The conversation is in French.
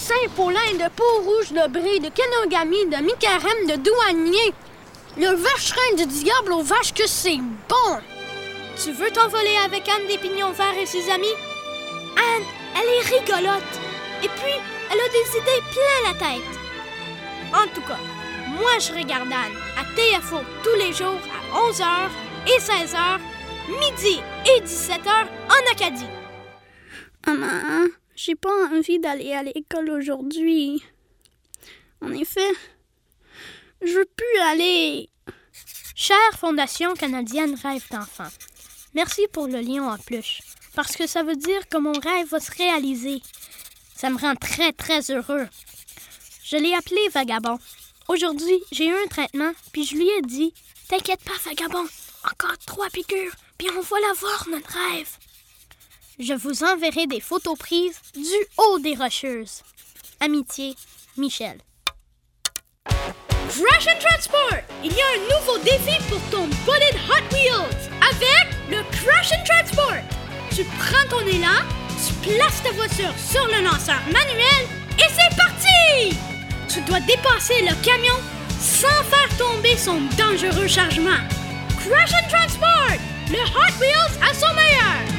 Saint-Paulin, de Pont-Rouge, de Brie, de Kenogami, de Micarem, de Douanier. Le vacherin du diable aux vaches que c'est bon! Tu veux t'envoler avec Anne des Pignons Verts et ses amis? Anne, elle est rigolote. Et puis, elle a des idées plein la tête. En tout cas, moi je regarde Anne à TFO tous les jours à 11h et 16h, midi et 17h en Acadie. Maman, j'ai pas envie d'aller à l'école aujourd'hui. En effet, je veux plus aller. Chère Fondation canadienne Rêve d'enfant, merci pour le lion en peluche, parce que ça veut dire que mon rêve va se réaliser. Ça me rend très, très heureux. Je l'ai appelé Vagabond. Aujourd'hui, j'ai eu un traitement, puis je lui ai dit « T'inquiète pas, Vagabond, encore 3 piqûres, puis on va l'avoir, notre rêve. » Je vous enverrai des photos prises du haut des Rocheuses. Amitié, Michel. Crash and Transport! Il y a un nouveau défi pour ton bolide Hot Wheels avec le Crash and Transport. Tu prends ton élan, tu places ta voiture sur le lanceur manuel et c'est parti! Tu dois dépasser le camion sans faire tomber son dangereux chargement. Crash and Transport! Le Hot Wheels à son meilleur!